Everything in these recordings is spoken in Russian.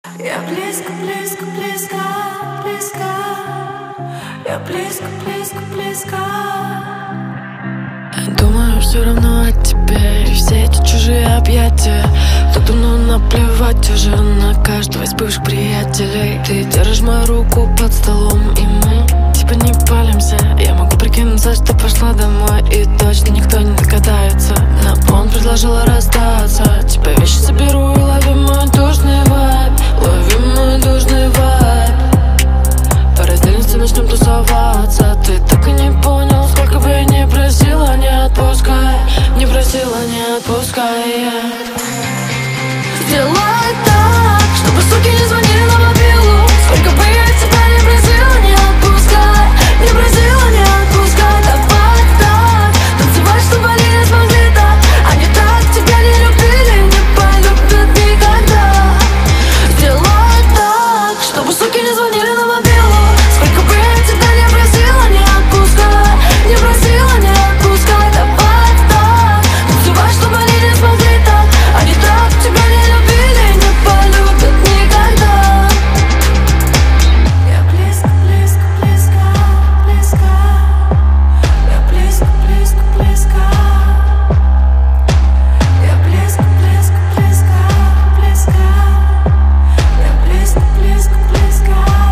Я близко, близко, близко, близко. Я близко, близко, близко. Думаю все равно о тебе и все эти чужие объятия. Так давно наплевать уже на каждого из бывших приятелей. Ты держишь мою руку под столом, и мы типа не палимся. Я могу прикинуться, что пошла домой, и точно никто не догадается. Но он предложил расстаться. Типа вещи соберу и лови мой душный вайб. Лови мой душный вайб. По раздельности начнем тусоваться. Ты так и не понял, сколько бы я не просила, не отпускай. Не просила, не отпускай. Сделай так, чтобы суки не звонили на мобилу. Сколько бы я тебя не просила, не отпускай. Не просила, не отпускай. Давай так, танцевать, чтобы они не смогли так. Они так тебя не любили, не полюбят никогда. Сделай так, чтобы суки не звонили на мобилу. Сколько бы я тебя не просила, не отпускай. Не просила, не отпускай. Давай так, танцевать, чтобы они не смогли так. Они так тебя не любили, не полюбят никогда. Я близко, близко, близко, близко. Я близко, близко, близко. Я близко, близко, близко, близко. Я близко, близко, близко.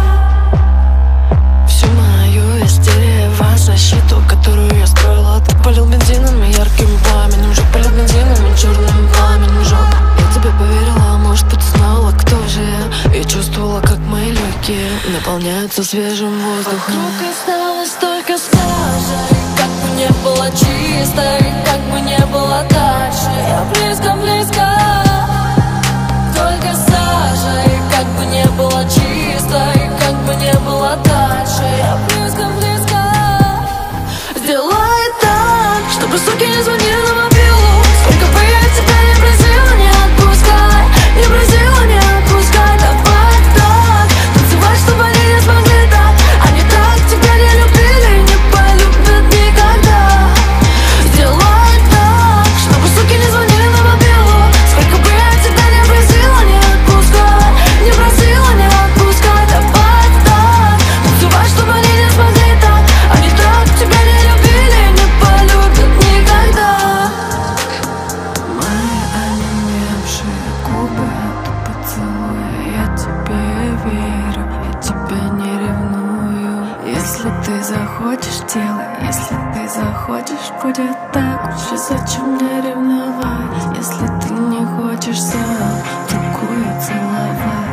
Всю мою истерию в защиту, которую я строила, ты полил бензином и ярким пламенем. Жёг полил бензином и черным пламенем жёг. Я тебе поверила, может быть, знала, кто же я. И чувствовала, как мои легкие наполняются свежим воздухом. Вокруг осталось только сажа. Как бы не было чисто, и как бы не было дальше. Я близко, близко. Только сажа. И как бы не было чисто, и как бы не было дальше. Я близко, близко. Сделай так, чтобы суки не звонили на мобилу. Сколько бы я тебя не просила, не отпускай. Не просила, не отпускай. Давай так, танцевать, чтобы они не смогли так. Они так тебя не любили, не полюбят никогда. Сделай так, чтобы суки не звонили на мобилу. Сколько бы я тебя не просила, не отпускай. Не просила, не отпускай. Давай так, танцевать, чтобы они не смогли так. Они так тебя не любили, не полюбят никогда. Мои онемевшие губы, это поцелуй. Я тебе верю, я тебя не ревную. Если ты захочешь, делай. Если ты захочешь, будет так же. Зачем мне ревновать, если ты не хочешь сам другую целовать?